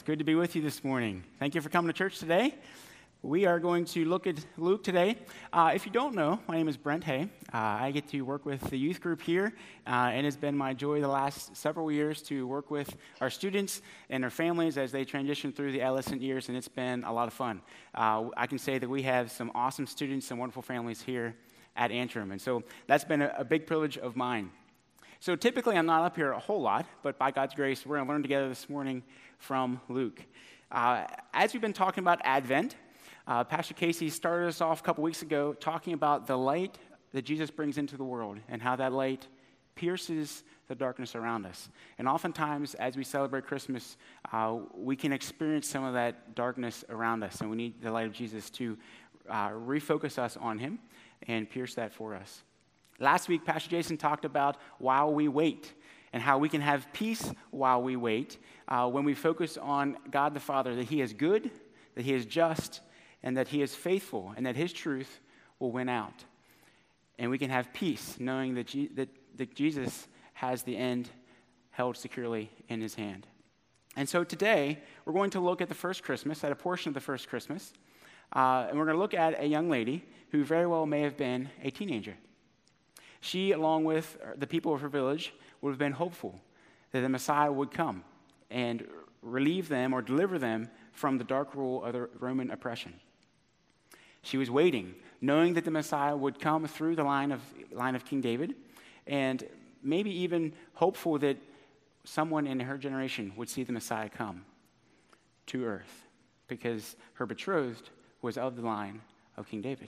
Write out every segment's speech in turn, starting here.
It's good to be with you this morning. Thank you for coming to church today. We are going to look at Luke today. If you don't know, my name is Brent Hay. I get to work with the youth group here, and it's been my joy the last several years to work with our students and their families as they transition through the adolescent years, and it's been a lot of fun. I can say that we have some awesome students and wonderful families here at Antrim, and so that's been a big privilege of mine. So typically I'm not up here a whole lot, but by God's grace, we're going to learn together this morning from Luke. As we've been talking about Advent, Pastor Casey started us off a couple weeks ago talking about the light that Jesus brings into the world and how that light pierces the darkness around us. And oftentimes, as we celebrate Christmas, we can experience some of that darkness around us, and we need the light of Jesus to refocus us on him and pierce that for us. Last week, Pastor Jason talked about while we wait and how we can have peace while we wait when we focus on God the Father, that he is good, that he is just, and that he is faithful, and that his truth will win out. And we can have peace knowing that Jesus has the end held securely in his hand. And so today, we're going to look at the first Christmas, at a portion of the first Christmas, and we're going to look at a young lady who very well may have been a teenager. She, along with the people of her village, would have been hopeful that the Messiah would come and relieve them or deliver them from the dark rule of the Roman oppression. She was waiting, knowing that the Messiah would come through the line of King David, and maybe even hopeful that someone in her generation would see the Messiah come to earth, because her betrothed was of the line of King David.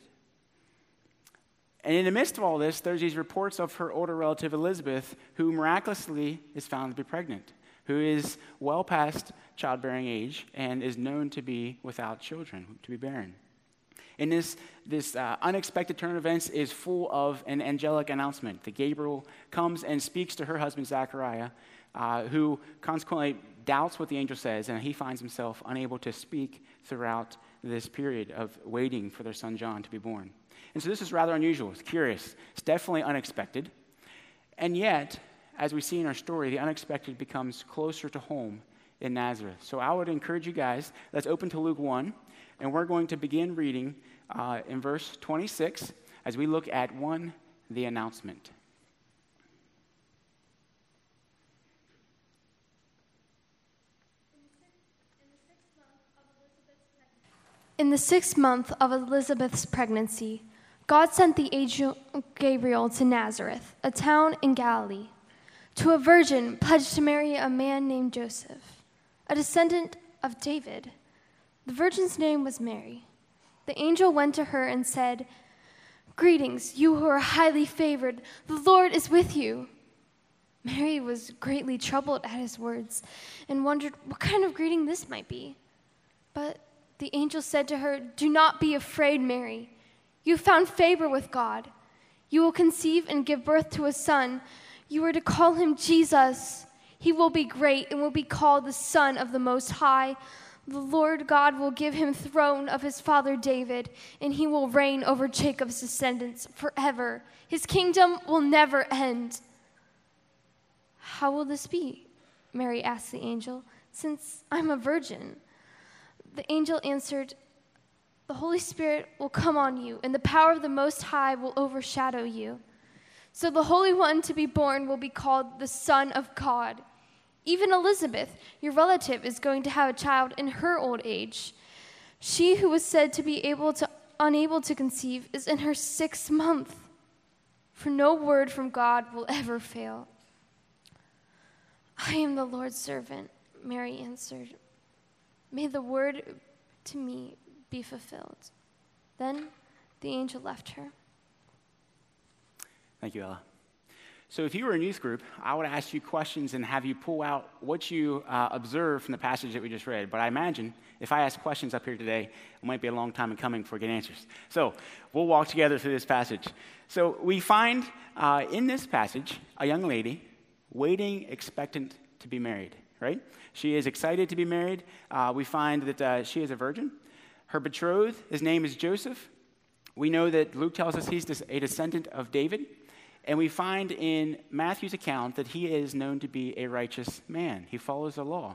And in the midst of all this, there's these reports of her older relative Elizabeth, who miraculously is found to be pregnant, who is well past childbearing age and is known to be without children, to be barren. And this unexpected turn of events is full of an angelic announcement. That Gabriel comes and speaks to her husband Zechariah, who consequently doubts what the angel says, and he finds himself unable to speak throughout this period of waiting for their son John to be born. And so this is rather unusual. It's curious. It's definitely unexpected. And yet, as we see in our story, the unexpected becomes closer to home in Nazareth. So I would encourage you guys, let's open to Luke 1, and we're going to begin reading in verse 26 as we look at the announcement. In the 6th month of Elizabeth's pregnancy, God sent the angel Gabriel to Nazareth, a town in Galilee, to a virgin pledged to marry a man named Joseph, a descendant of David. The virgin's name was Mary. The angel went to her and said, "Greetings, you who are highly favored. The Lord is with you." Mary was greatly troubled at his words and wondered what kind of greeting this might be. But the angel said to her, "Do not be afraid, Mary. You found favor with God. You will conceive and give birth to a son. You are to call him Jesus. He will be great and will be called the Son of the Most High. The Lord God will give him the throne of his father David, and he will reign over Jacob's descendants forever. His kingdom will never end." "How will this be?" Mary asked the angel, "since I'm a virgin?" The angel answered, "The Holy Spirit will come on you, and the power of the Most High will overshadow you. So the Holy One to be born will be called the Son of God. Even Elizabeth, your relative, is going to have a child in her old age. She who was said to be unable to conceive is in her 6th month, for no word from God will ever fail." "I am the Lord's servant," Mary answered. "May the word to me be fulfilled." Then the angel left her. Thank you, Ella. So if you were in youth group, I would ask you questions and have you pull out what you observed from the passage that we just read. But I imagine if I ask questions up here today, it might be a long time in coming before I get answers. So we'll walk together through this passage. So we find in this passage a young lady waiting, expectant to be married, right? She is excited to be married. We find that she is a virgin. Her betrothed, his name is Joseph. We know that Luke tells us he's a descendant of David. And we find in Matthew's account that he is known to be a righteous man. He follows the law.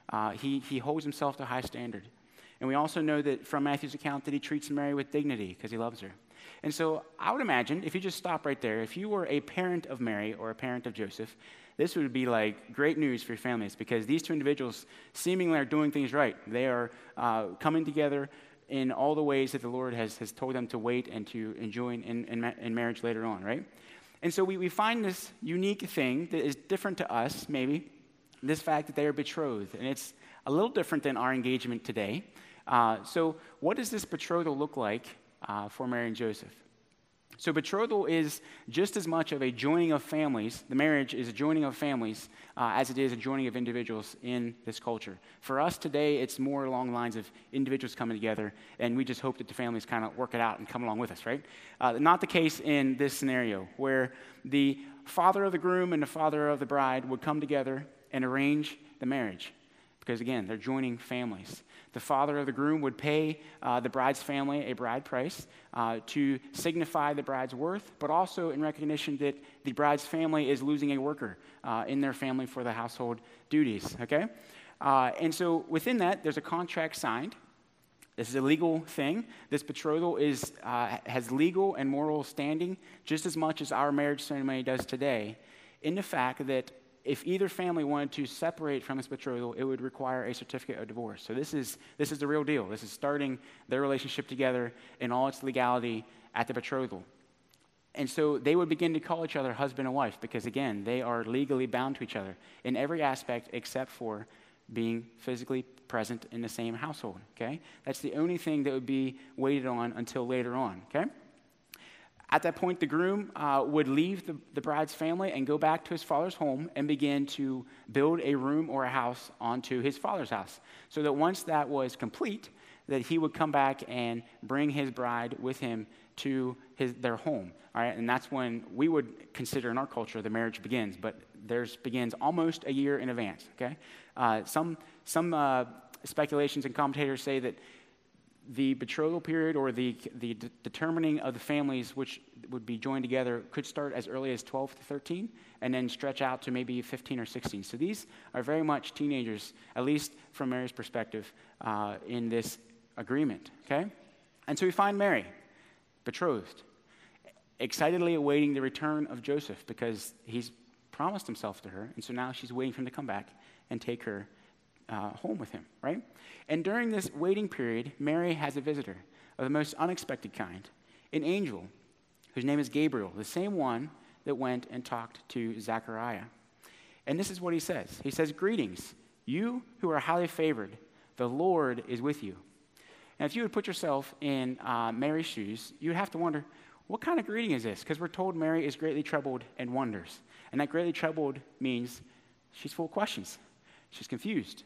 He holds himself to a high standard. And we also know that from Matthew's account that he treats Mary with dignity because he loves her. And so I would imagine, if you just stop right there, if you were a parent of Mary or a parent of Joseph, this would be like great news for your families because these two individuals seemingly are doing things right. They are coming together in all the ways that the Lord has told them to wait and to enjoy in marriage later on, right? And so we find this unique thing that is different to us, maybe, this fact that they are betrothed. And it's a little different than our engagement today. So what does this betrothal look like for Mary and Joseph? So betrothal is just as much of a joining of families. The marriage is a joining of families as it is a joining of individuals in this culture. For us today, it's more along the lines of individuals coming together, and we just hope that the families kind of work it out and come along with us, right? Not the case in this scenario, where the father of the groom and the father of the bride would come together and arrange the marriage. Because again, they're joining families. The father of the groom would pay the bride's family a bride price to signify the bride's worth, but also in recognition that the bride's family is losing a worker in their family for the household duties, okay? And so within that, there's a contract signed. This is a legal thing. This betrothal has legal and moral standing just as much as our marriage ceremony does today, in the fact that if either family wanted to separate from this betrothal, it would require a certificate of divorce. So this is the real deal. This is starting their relationship together in all its legality at the betrothal. And so they would begin to call each other husband and wife because, again, they are legally bound to each other in every aspect except for being physically present in the same household, okay? That's the only thing that would be waited on until later on, okay? At that point, the groom would leave the bride's family and go back to his father's home and begin to build a room or a house onto his father's house. So that once that was complete, that he would come back and bring his bride with him to their home. All right, and that's when we would consider in our culture the marriage begins, but theirs begins almost a year in advance, okay? Some speculations and commentators say that the betrothal period or the determining of the families which would be joined together could start as early as 12 to 13 and then stretch out to maybe 15 or 16. So these are very much teenagers, at least from Mary's perspective, in this agreement, okay? And so we find Mary, betrothed, excitedly awaiting the return of Joseph because he's promised himself to her, and so now she's waiting for him to come back and take her home with him, right? And during this waiting period, Mary has a visitor of the most unexpected kind, an angel whose name is Gabriel, the same one that went and talked to Zechariah. And this is what he says. He says, "Greetings, you who are highly favored, the Lord is with you." Now, if you would put yourself in Mary's shoes, you'd have to wonder, what kind of greeting is this? Because we're told Mary is greatly troubled and wonders. And that greatly troubled means she's full of questions. She's confused.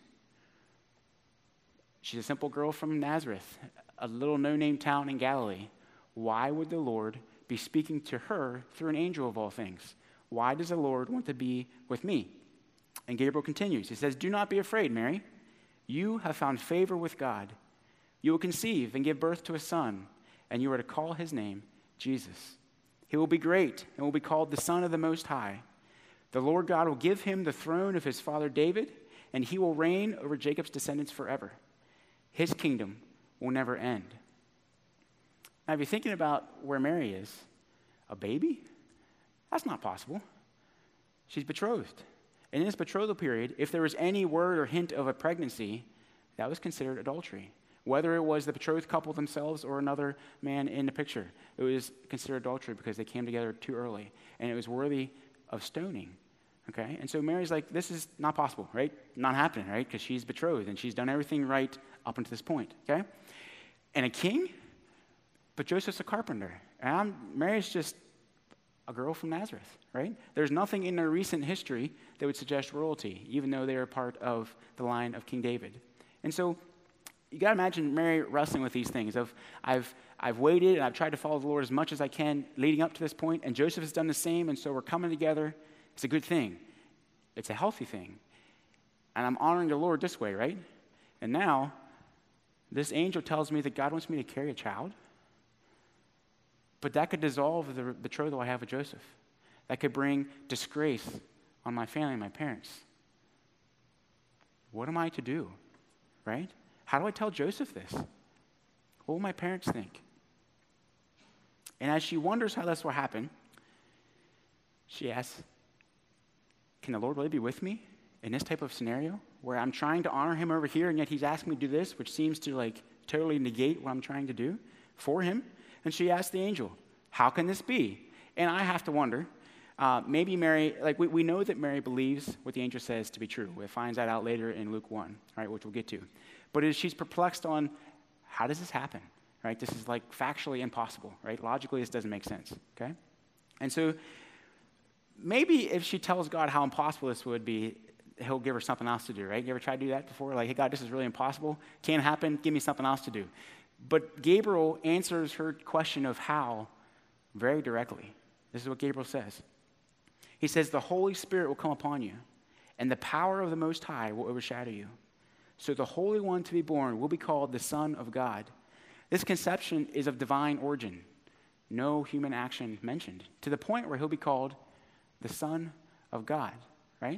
She's a simple girl from Nazareth, a little no-name town in Galilee. Why would the Lord be speaking to her through an angel of all things? Why does the Lord want to be with me? And Gabriel continues. He says, "Do not be afraid, Mary. You have found favor with God. You will conceive and give birth to a son, and you are to call his name Jesus. He will be great and will be called the Son of the Most High. The Lord God will give him the throne of his father David, and he will reign over Jacob's descendants forever. His kingdom will never end." Now, if you're thinking about where Mary is, a baby? That's not possible. She's betrothed. And in this betrothal period, if there was any word or hint of a pregnancy, that was considered adultery. Whether it was the betrothed couple themselves or another man in the picture, it was considered adultery because they came together too early, and it was worthy of stoning. Okay, and so Mary's like, this is not possible, right? Not happening, right? Because she's betrothed and she's done everything right up until this point, okay? And a king? But Joseph's a carpenter. And Mary's just a girl from Nazareth, right? There's nothing in their recent history that would suggest royalty, even though they are part of the line of King David. And so you got to imagine Mary wrestling with these things of, I've waited and I've tried to follow the Lord as much as I can leading up to this point, and Joseph has done the same, and so we're coming together. It's a good thing. It's a healthy thing. And I'm honoring the Lord this way, right? And now, this angel tells me that God wants me to carry a child. But that could dissolve the betrothal I have with Joseph. That could bring disgrace on my family and my parents. what am I to do, right? How do I tell Joseph this? What will my parents think? And as she wonders how this will happen, she asks, can the Lord really be with me in this type of scenario where I'm trying to honor him over here and yet he's asking me to do this, which seems to totally negate what I'm trying to do for him? And she asks the angel, how can this be? And I have to wonder, maybe Mary, we know that Mary believes what the angel says to be true. It finds that out later in Luke 1, right, which we'll get to. But she's perplexed on, how does this happen, right? This is factually impossible, right? Logically, this doesn't make sense, okay? And so maybe if she tells God how impossible this would be, he'll give her something else to do, right? You ever tried to do that before? Hey, God, this is really impossible. Can't happen. Give me something else to do. But Gabriel answers her question of how very directly. This is what Gabriel says. He says, the Holy Spirit will come upon you, and the power of the Most High will overshadow you. So the Holy One to be born will be called the Son of God. This conception is of divine origin. No human action mentioned, to the point where he'll be called the Son of God, right?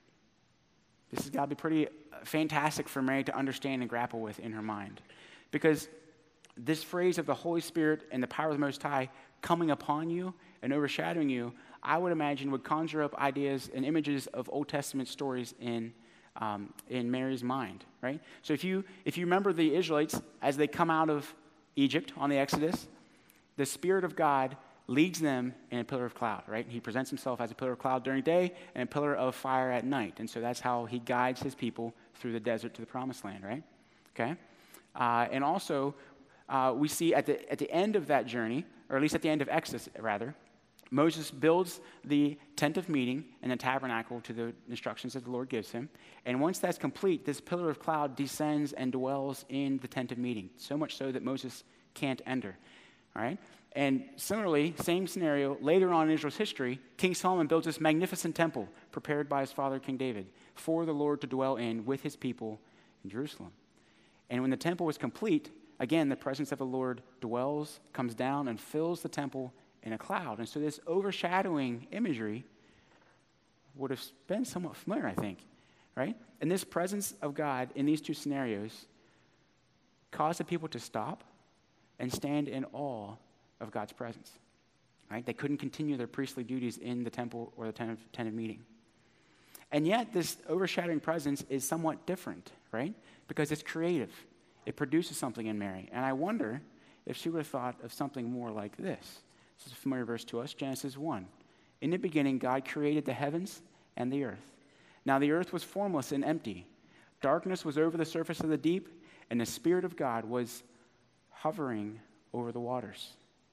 This has got to be pretty fantastic for Mary to understand and grapple with in her mind. Because this phrase of the Holy Spirit and the power of the Most High coming upon you and overshadowing you, I would imagine would conjure up ideas and images of Old Testament stories in Mary's mind, right? So if you remember the Israelites as they come out of Egypt on the Exodus, the Spirit of God leads them in a pillar of cloud, right? He presents himself as a pillar of cloud during the day and a pillar of fire at night. And so that's how he guides his people through the desert to the promised land, right? Okay? And also, we see at the end of that journey, or at least at the end of Exodus, rather, Moses builds the tent of meeting and the tabernacle to the instructions that the Lord gives him. And once that's complete, this pillar of cloud descends and dwells in the tent of meeting, so much so that Moses can't enter, all right? And similarly, same scenario, later on in Israel's history, King Solomon builds this magnificent temple prepared by his father, King David, for the Lord to dwell in with his people in Jerusalem. And when the temple was complete, again, the presence of the Lord dwells, comes down, and fills the temple in a cloud. And so this overshadowing imagery would have been somewhat familiar, I think, right? And this presence of God in these two scenarios caused the people to stop and stand in awe of God's presence, right? They couldn't continue their priestly duties in the temple or the tent of meeting. And yet this overshadowing presence is somewhat different, right? Because it's creative. It produces something in Mary. And I wonder if she would have thought of something more like this. This is a familiar verse to us, Genesis 1. In the beginning, God created the heavens and the earth. Now the earth was formless and empty. Darkness was over the surface of the deep, and the Spirit of God was hovering over the waters.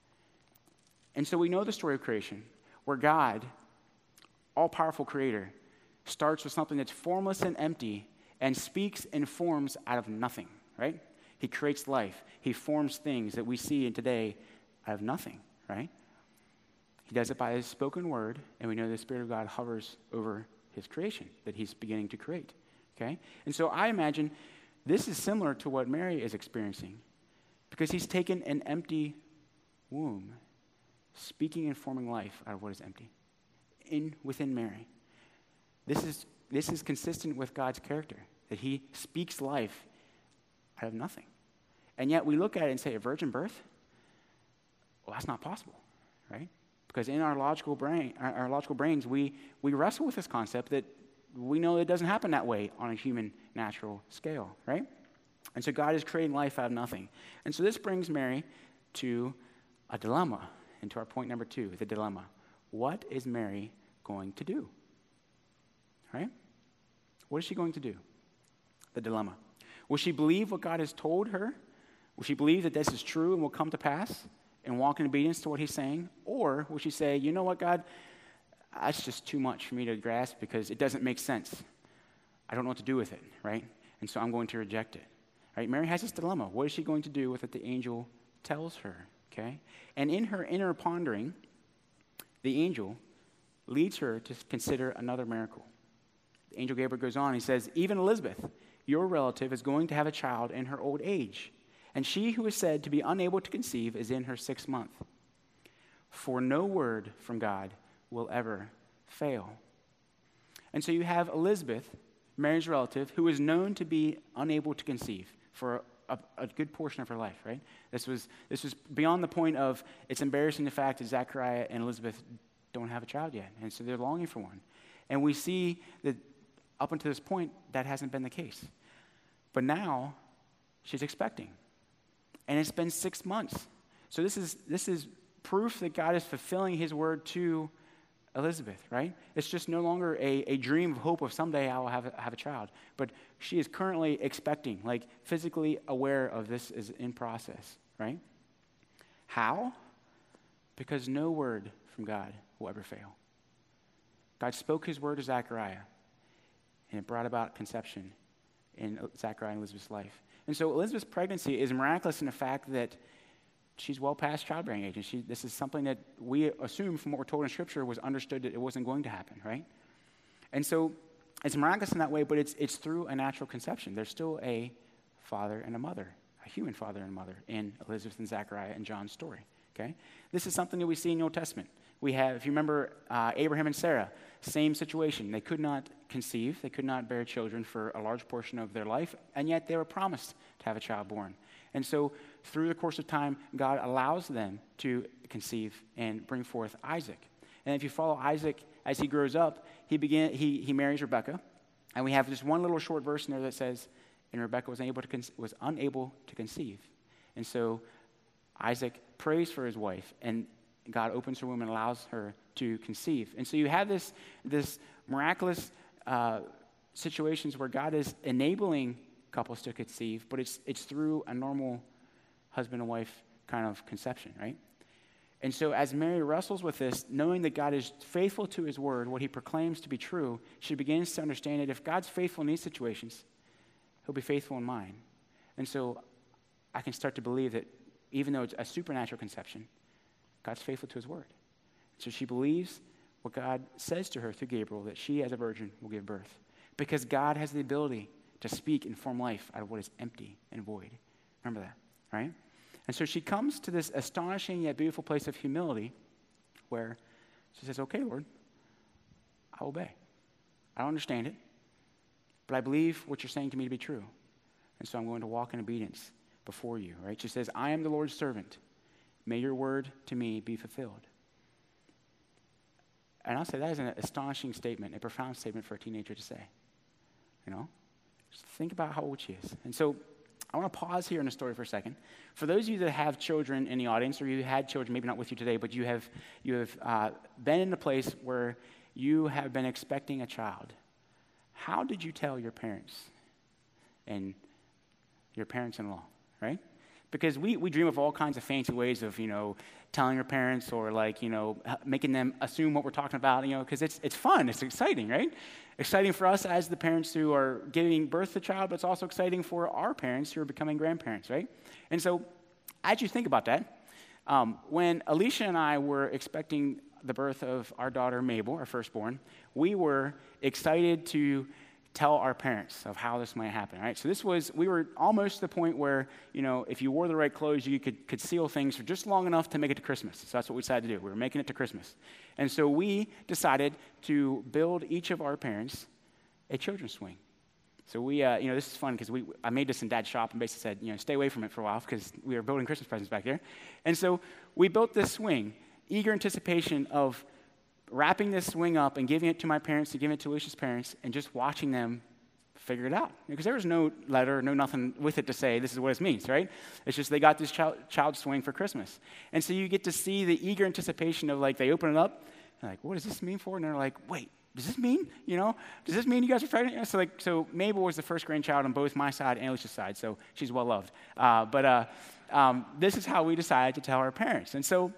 And so we know the story of creation, where God, all-powerful creator, starts with something that's formless and empty and speaks and forms out of nothing, right? He creates life. He forms things that we see in today out of nothing, right? He does it by his spoken word, and we know the Spirit of God hovers over his creation that he's beginning to create, okay? And so I imagine this is similar to what Mary is experiencing, because he's taken an empty womb, speaking and forming life out of what is empty within Mary. This is consistent with God's character, that he speaks life out of nothing. And yet we look at it and say, a virgin birth? Well, that's not possible, right? Because in our logical brains, we wrestle with this concept that we know it doesn't happen that way on a human natural scale, right? And so God is creating life out of nothing. And so this brings Mary to a dilemma, and to our point number 2, the dilemma. What is Mary going to do? Right? What is she going to do? The dilemma. Will she believe what God has told her? Will she believe that this is true and will come to pass and walk in obedience to what he's saying? Or will she say, you know what, God, that's just too much for me to grasp because it doesn't make sense. I don't know what to do with it, right? And so I'm going to reject it. Right? Mary has this dilemma. What is she going to do with what the angel tells her? Okay? And in her inner pondering, the angel leads her to consider another miracle. The angel Gabriel goes on, he says, even Elizabeth, your relative, is going to have a child in her old age, and she who is said to be unable to conceive is in her 6th month. For no word from God will ever fail. And so you have Elizabeth Mary's relative, who was known to be unable to conceive for a good portion of her life, right? This was beyond the point of it's embarrassing the fact that Zechariah and Elizabeth don't have a child yet, and so they're longing for one. And we see that up until this point, that hasn't been the case. But now, she's expecting. And it's been 6 months. So this is proof that God is fulfilling his word to Elizabeth, right? It's just no longer a dream of hope of someday I will have a child. But she is currently expecting, like physically aware of this is in process, right? How? Because no word from God will ever fail. God spoke his word to Zechariah, and it brought about conception in Zechariah and Elizabeth's life. And so Elizabeth's pregnancy is miraculous in the fact that she's well past childbearing age. And this is something that we assume from what we're told in Scripture was understood that it wasn't going to happen, right? And so it's miraculous in that way, but it's through a natural conception. There's still a father and a mother, a human father and mother in Elizabeth and Zechariah and John's story, okay? This is something that we see in the Old Testament. We have, if you remember, Abraham and Sarah, same situation. They could not conceive. They could not bear children for a large portion of their life, and yet they were promised to have a child born. And so through the course of time, God allows them to conceive and bring forth Isaac. And if you follow Isaac as he grows up, he marries Rebekah. And we have just one little short verse in there that says, and Rebekah was unable to conceive. And so Isaac prays for his wife, and God opens her womb and allows her to conceive. And so you have this miraculous situations where God is enabling couples to conceive, but it's through a normal husband and wife kind of conception, right? And so as Mary wrestles with this, knowing that God is faithful to his word, what he proclaims to be true, she begins to understand that if God's faithful in these situations, he'll be faithful in mine. And so I can start to believe that even though it's a supernatural conception, God's faithful to his word. So she believes what God says to her through Gabriel, that she as a virgin will give birth. Because God has the ability to speak and form life out of what is empty and void. Remember that, right? And so she comes to this astonishing yet beautiful place of humility where she says, okay, Lord, I obey. I don't understand it, but I believe what you're saying to me to be true. And so I'm going to walk in obedience before you, right? She says, I am the Lord's servant. May your word to me be fulfilled. And I'll say that is an astonishing statement, a profound statement for a teenager to say. You know? Just think about how old she is. And so I want to pause here in the story for a second. For those of you that have children in the audience, or you had children, maybe not with you today, but you have been in a place where you have been expecting a child. How did you tell your parents and your parents-in-law, right? Because we dream of all kinds of fancy ways of, telling your parents or making them assume what we're talking about, because it's fun, it's exciting, right? Exciting for us as the parents who are giving birth to the child, but it's also exciting for our parents who are becoming grandparents, right? And so as you think about that, when Alicia and I were expecting the birth of our daughter Mabel, our firstborn, we were excited to tell our parents of how this might happen, right? So we were almost to the point where, if you wore the right clothes, you could seal things for just long enough to make it to Christmas. So that's what we decided to do. We were making it to Christmas. And so we decided to build each of our parents a children's swing. So we, this is fun because I made this in Dad's shop and basically said, stay away from it for a while because we were building Christmas presents back there. And so we built this swing, eager anticipation of wrapping this swing up and giving it to my parents and giving it to Alicia's parents and just watching them figure it out. Because there was no letter, no nothing with it to say this is what it means, right? It's just they got this child swing for Christmas. And so you get to see the eager anticipation of they open it up, and what does this mean for? And they're like, wait, does this mean, does this mean you guys are pregnant? So Mabel was the first grandchild on both my side and Alicia's side, so she's well loved. But this is how we decided to tell our parents. And so,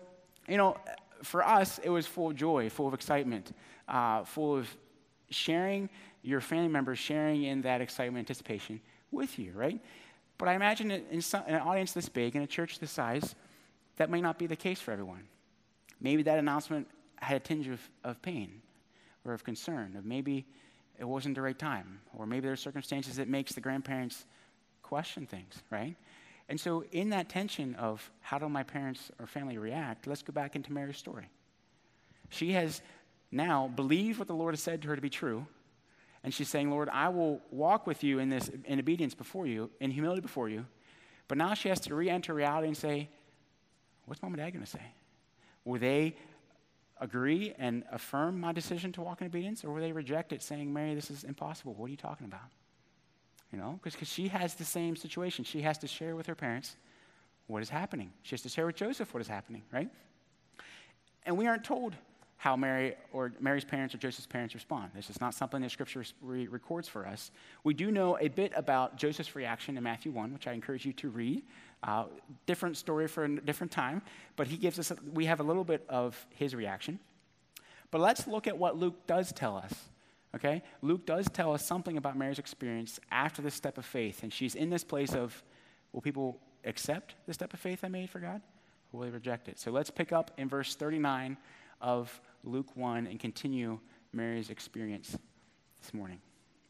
for us, it was full of joy, full of excitement, full of sharing your family members, sharing in that excitement, anticipation with you, right? But I imagine in an audience this big, in a church this size, that may not be the case for everyone. Maybe that announcement had a tinge of pain or of concern, of maybe it wasn't the right time, or maybe there are circumstances that makes the grandparents question things, right? And so in that tension of how do my parents or family react, let's go back into Mary's story. She has now believed what the Lord has said to her to be true, And she's saying, Lord, I will walk with you in this, in obedience before you, in humility before you. But now she has to re-enter reality and say, what's mom and dad going to say? Will they agree and affirm my decision to walk in obedience, or will they reject it, saying, Mary, this is impossible. What are you talking about? You know, because she has the same situation. She has to share with her parents what is happening. She has to share with Joseph what is happening, right? And we aren't told how Mary or Mary's parents or Joseph's parents respond. This is not something that Scripture records for us. We do know a bit about Joseph's reaction in Matthew 1, which I encourage you to read. Different story for a different time, but he gives us, we have a little bit of his reaction. But let's look at what Luke does tell us, okay? Luke does tell us something about Mary's experience after this step of faith, and she's in this place of, will people accept the step of faith I made for God, or will they reject it? So let's pick up in verse 39 of Luke 1 and continue Mary's experience this morning.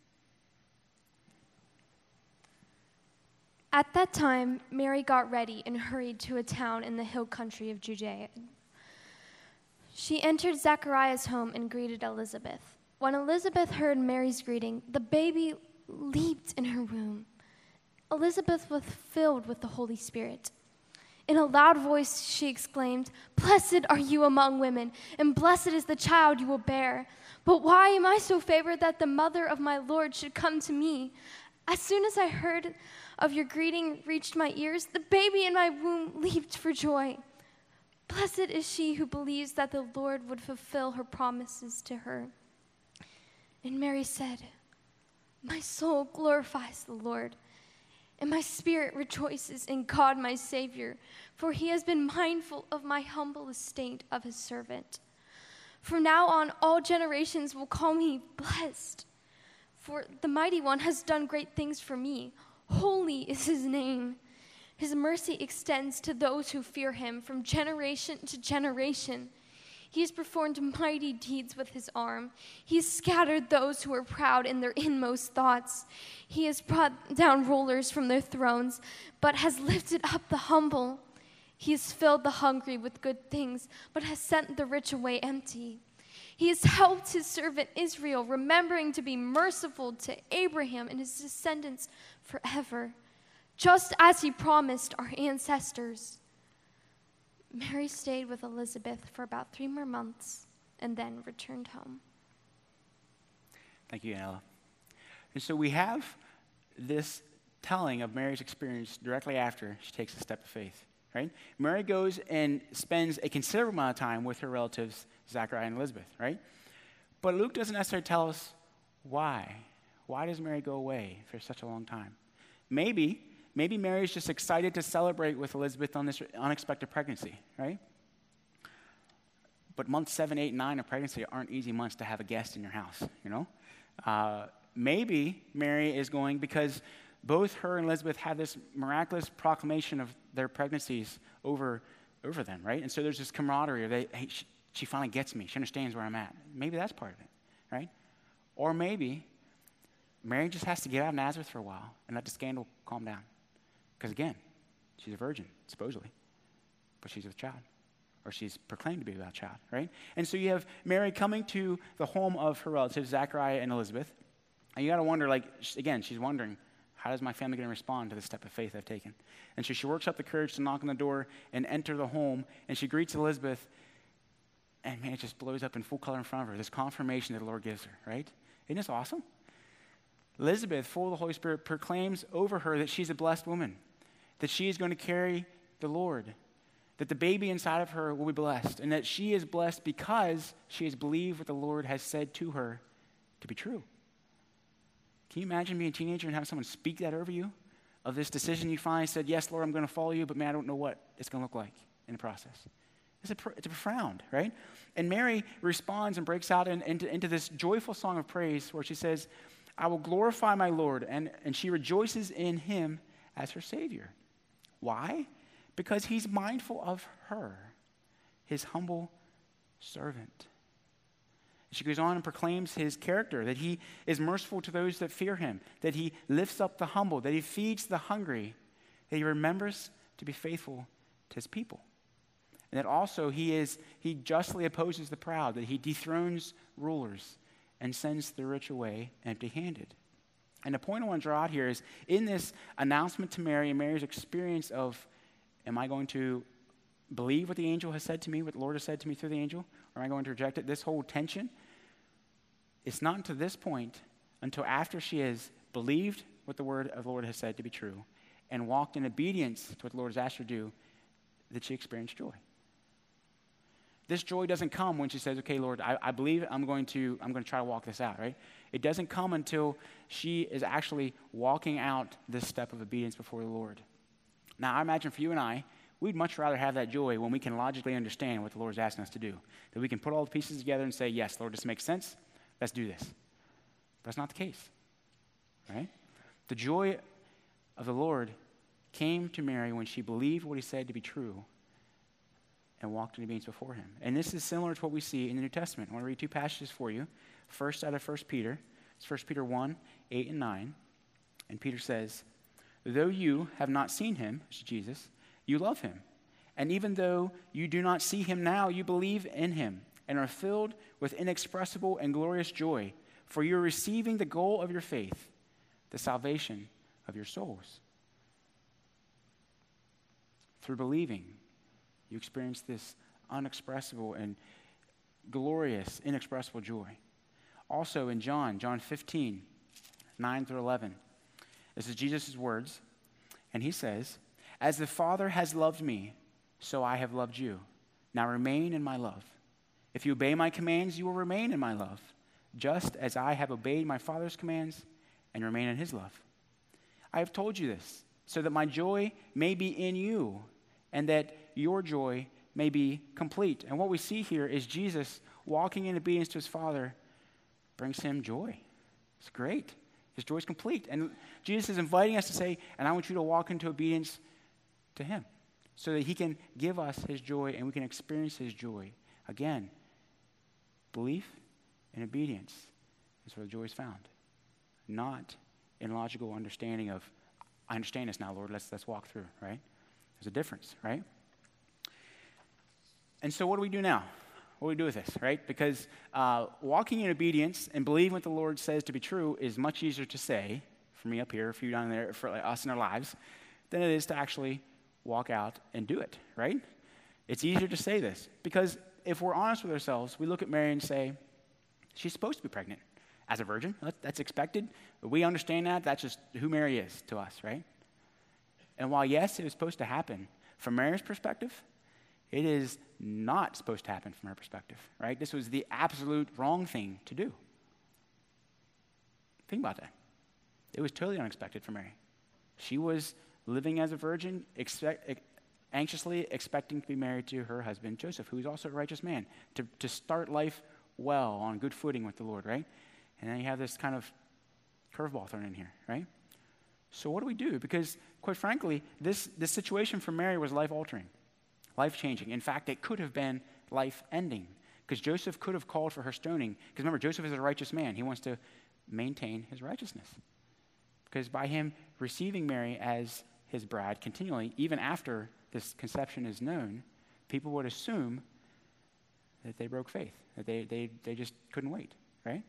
At that time, Mary got ready and hurried to a town in the hill country of Judea. She entered Zechariah's home and greeted Elizabeth. When Elizabeth heard Mary's greeting, the baby leaped in her womb. Elizabeth was filled with the Holy Spirit. In a loud voice, she exclaimed, "Blessed are you among women, and blessed is the child you will bear. But why am I so favored that the mother of my Lord should come to me? As soon as I heard of your greeting reached my ears, the baby in my womb leaped for joy. Blessed is she who believes that the Lord would fulfill her promises to her." And Mary said, "My soul glorifies the Lord, and my spirit rejoices in God my Savior, for he has been mindful of my humble estate of his servant. From now on, all generations will call me blessed, for the Mighty One has done great things for me. Holy is his name. His mercy extends to those who fear him from generation to generation. He has performed mighty deeds with his arm. He has scattered those who are proud in their inmost thoughts. He has brought down rulers from their thrones, but has lifted up the humble. He has filled the hungry with good things, but has sent the rich away empty. He has helped his servant Israel, remembering to be merciful to Abraham and his descendants forever, just as he promised our ancestors." Mary stayed with Elizabeth for about 3 more months and then returned home. Thank you, Ella. And so we have this telling of Mary's experience directly after she takes a step of faith, right? Mary goes and spends a considerable amount of time with her relatives, Zachariah and Elizabeth, right? But Luke doesn't necessarily tell us why. Why does Mary go away for such a long time? Maybe Mary's just excited to celebrate with Elizabeth on this unexpected pregnancy, right? But months 7, 8, 9 of pregnancy aren't easy months to have a guest in your house, you know? Maybe Mary is going because both her and Elizabeth had this miraculous proclamation of their pregnancies over them, right? And so there's this camaraderie of, hey, she finally gets me. She understands where I'm at. Maybe that's part of it, right? Or maybe Mary just has to get out of Nazareth for a while and let the scandal calm down. Because again, she's a virgin, supposedly, but she's with child, or she's proclaimed to be without child, right? And so you have Mary coming to the home of her relatives, Zachariah and Elizabeth, and you got to wonder, like, again, she's wondering, how is my family going to respond to the step of faith I've taken? And so she works up the courage to knock on the door and enter the home, and she greets Elizabeth, and man, it just blows up in full color in front of her, this confirmation that the Lord gives her, right? Isn't this awesome? Elizabeth, full of the Holy Spirit, proclaims over her that she's a blessed woman, that she is going to carry the Lord, that the baby inside of her will be blessed, and that she is blessed because she has believed what the Lord has said to her to be true. Can you imagine being a teenager and having someone speak that over you, of this decision you finally said, yes, Lord, I'm going to follow you, but man, I don't know what it's going to look like in the process. It's profound, right? And Mary responds and breaks out into this joyful song of praise where she says, "I will glorify my Lord," and she rejoices in him as her Savior. Why? Because he's mindful of her, his humble servant. She goes on and proclaims his character, that he is merciful to those that fear him, that he lifts up the humble, that he feeds the hungry, that he remembers to be faithful to his people. And that also he justly opposes the proud, that he dethrones rulers, and sends the rich away empty-handed. And the point I want to draw out here is in this announcement to Mary and Mary's experience of, am I going to believe what the angel has said to me, what the Lord has said to me through the angel, or am I going to reject it? This whole tension, it's not until this point, until after she has believed what the word of the Lord has said to be true and walked in obedience to what the Lord has asked her to do, that she experienced joy. This joy doesn't come when she says, okay, Lord, I believe I'm going to try to walk this out, right? It doesn't come until she is actually walking out this step of obedience before the Lord. Now, I imagine for you and I, we'd much rather have that joy when we can logically understand what the Lord is asking us to do. That we can put all the pieces together and say, yes, Lord, this makes sense. Let's do this. But that's not the case, right? The joy of the Lord came to Mary when she believed what he said to be true and walked in obedience before him. And this is similar to what we see in the New Testament. I want to read two passages for you. First, out of 1 Peter. It's 1 Peter 1, 8 and 9. And Peter says, though you have not seen him, which is Jesus, you love him. And even though you do not see him now, you believe in him and are filled with inexpressible and glorious joy, for you are receiving the goal of your faith, the salvation of your souls. Through believing, you experience this unexpressible and glorious, inexpressible joy. Also in John 15, 9 through 11, this is Jesus' words, and he says, as the Father has loved me, so I have loved you. Now remain in my love. If you obey my commands, you will remain in my love, just as I have obeyed my Father's commands and remain in his love. I have told you this, so that my joy may be in you, and that your joy may be complete. And what we see here is Jesus walking in obedience to his Father brings him joy. It's great. His joy is complete. And Jesus is inviting us to say, and I want you to walk into obedience to him so that he can give us his joy and we can experience his joy. Again, belief and obedience is where the joy is found. Not in logical understanding of, I understand this now, Lord, let's walk through, right? There's a difference, right? And so what do we do now? What do we do with this, right? Because walking in obedience and believing what the Lord says to be true is much easier to say, for me up here, for you down there, for us in our lives, than it is to actually walk out and do it, right? It's easier to say this because if we're honest with ourselves, we look at Mary and say, she's supposed to be pregnant as a virgin. That's expected. We understand that. That's just who Mary is to us, right? And while, yes, it was supposed to happen, from Mary's perspective, it is not supposed to happen from her perspective, right? This was the absolute wrong thing to do. Think about that. It was totally unexpected for Mary. She was living as a virgin, anxiously expecting to be married to her husband, Joseph, who is also a righteous man, to start life well, on good footing with the Lord, right? And then you have this kind of curveball thrown in here, right? So what do we do? Because, quite frankly, this situation for Mary was life-altering, life-changing. In fact, it could have been life-ending, because Joseph could have called for her stoning. Because remember, Joseph is a righteous man. He wants to maintain his righteousness. Because by him receiving Mary as his bride continually, even after this conception is known, people would assume that they broke faith, that they just couldn't wait, right?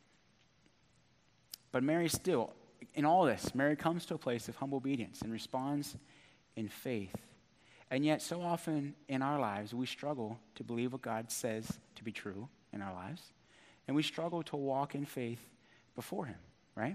But Mary still, in all this, Mary comes to a place of humble obedience and responds in faith. And yet, so often in our lives, we struggle to believe what God says to be true in our lives. And we struggle to walk in faith before him, right?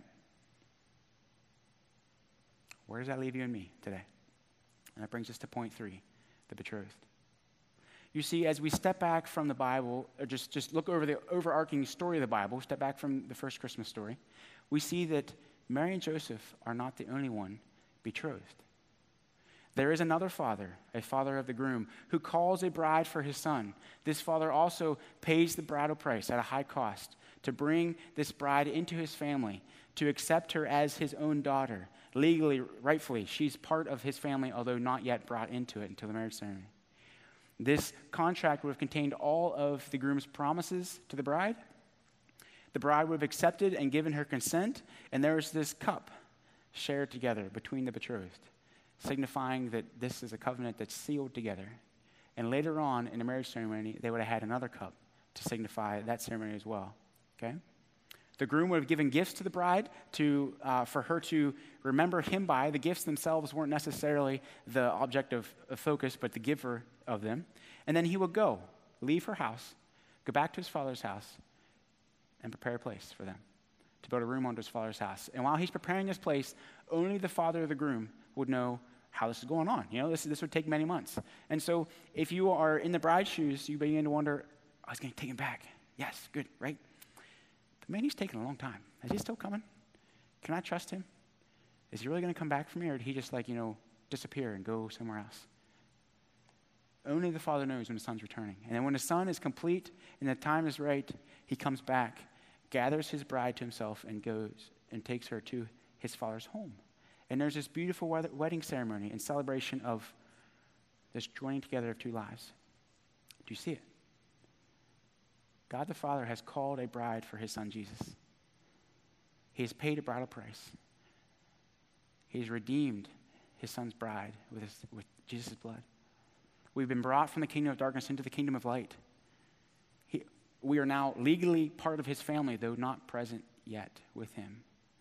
Where does that leave you and me today? And that brings us to point 3, the betrothed. You see, as we step back from the Bible, or just look over the overarching story of the Bible, step back from the first Christmas story, we see that Mary and Joseph are not the only one betrothed. There is another father, a father of the groom, who calls a bride for his son. This father also pays the bridal price at a high cost to bring this bride into his family, to accept her as his own daughter. Legally, rightfully, she's part of his family, although not yet brought into it until the marriage ceremony. This contract would have contained all of the groom's promises to the bride. The bride would have accepted and given her consent, and there was this cup shared together between the betrothed, signifying that this is a covenant that's sealed together. And later on in the marriage ceremony, they would have had another cup to signify that ceremony as well. Okay? The groom would have given gifts to the bride for her to remember him by. The gifts themselves weren't necessarily the object of focus, but the giver of them. And then he would leave her house, go back to his father's house, and prepare a place for them, to build a room onto his father's house. And while he's preparing this place, only the father of the groom would know how this is going on. This would take many months. And so if you are in the bride's shoes, you begin to wonder, I was going to take him back. Yes, good, right? But man, he's taking a long time. Is he still coming? Can I trust him? Is he really going to come back for me, or did he just disappear and go somewhere else? Only the father knows when the son's returning. And then when the son is complete and the time is right, he comes back, gathers his bride to himself, and goes and takes her to his father's home. And there's this beautiful wedding ceremony and celebration of this joining together of two lives. Do you see it? God the Father has called a bride for his son Jesus. He has paid a bridal price. He's redeemed his son's bride with Jesus' blood. We've been brought from the kingdom of darkness into the kingdom of light. We are now legally part of his family, though not present yet with him.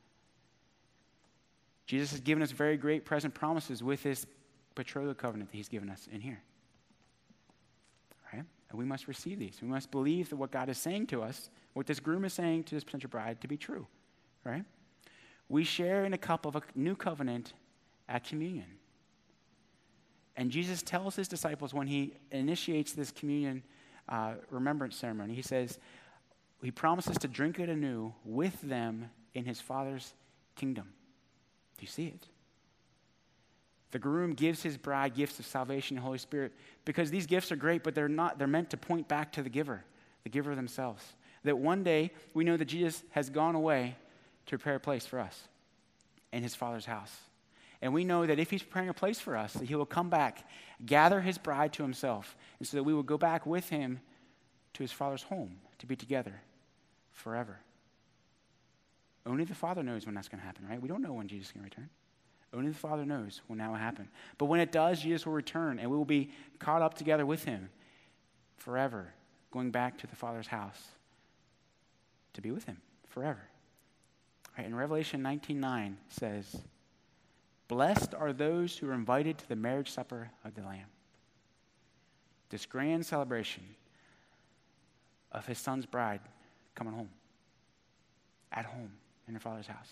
Jesus has given us very great present promises with this betrothal covenant that he's given us in here. Right? And we must receive these. We must believe that what God is saying to us, what this groom is saying to this potential bride, to be true. Right? We share in a cup of a new covenant at communion. And Jesus tells his disciples when he initiates this communion remembrance ceremony, he promises to drink it anew with them in his Father's kingdom. Do you see it? The groom gives his bride gifts of salvation and Holy Spirit because these gifts are great, but they're meant to point back to the giver themselves. That one day we know that Jesus has gone away to prepare a place for us in his Father's house. And we know that if he's preparing a place for us, that he will come back, gather his bride to himself, and so that we will go back with him to his Father's home to be together forever. Only the Father knows when that's going to happen, right? We don't know when Jesus is going to return. Only the Father knows when that will happen. But when it does, Jesus will return, and we will be caught up together with him forever, going back to the Father's house to be with him forever. Right, and Revelation 19:9 says, "Blessed are those who are invited to the marriage supper of the Lamb." This grand celebration of his son's bride coming home, at home in her Father's house.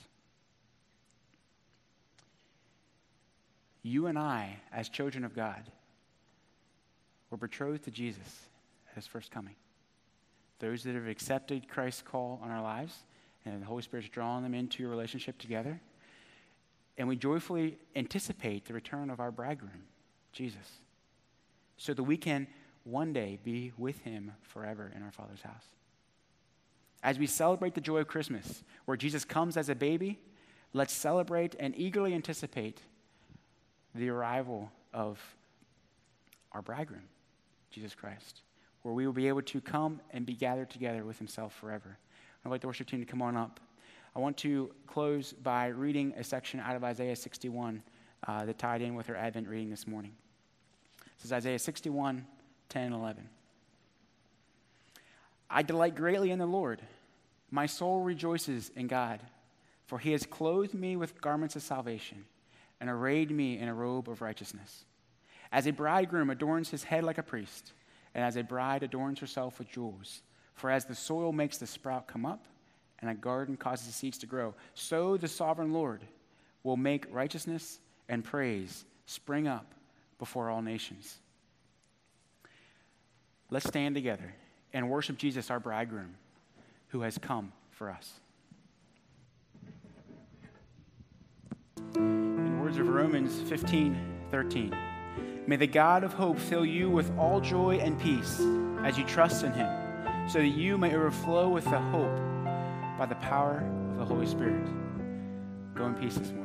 You and I, as children of God, were betrothed to Jesus at his first coming. Those that have accepted Christ's call on our lives, and the Holy Spirit's drawing them into your relationship together, and we joyfully anticipate the return of our bridegroom, Jesus, so that we can one day be with him forever in our Father's house. As we celebrate the joy of Christmas, where Jesus comes as a baby, let's celebrate and eagerly anticipate the arrival of our bridegroom, Jesus Christ, where we will be able to come and be gathered together with himself forever. I'd like the worship team to come on up. I want to close by reading a section out of Isaiah 61 that tied in with our Advent reading this morning. This is Isaiah 61, 10 and 11. I delight greatly in the Lord. My soul rejoices in God, for he has clothed me with garments of salvation and arrayed me in a robe of righteousness. As a bridegroom adorns his head like a priest, and as a bride adorns herself with jewels. For as the soil makes the sprout come up, and a garden causes the seeds to grow, so the sovereign Lord will make righteousness and praise spring up before all nations. Let's stand together and worship Jesus, our bridegroom, who has come for us. In the words of Romans 15:13, may the God of hope fill you with all joy and peace as you trust in him, so that you may overflow with the hope by the power of the Holy Spirit. Go in peace this morning.